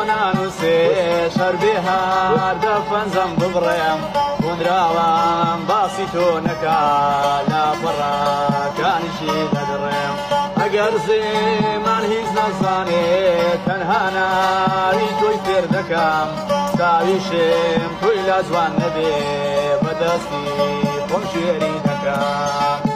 نانوسێ شەربێهار دەفەنجەم ببڕێم هۆنراوەم باسی تۆ نەکا لە پەڕاکانیشی دەدڕێم ئەگەر زێمان هیچ نەزانێت تەنها ناوی تۆی فێر دەکەم تاویشم تۆی لا جوان نەبێ بەدەستی خۆم شێری دەکەم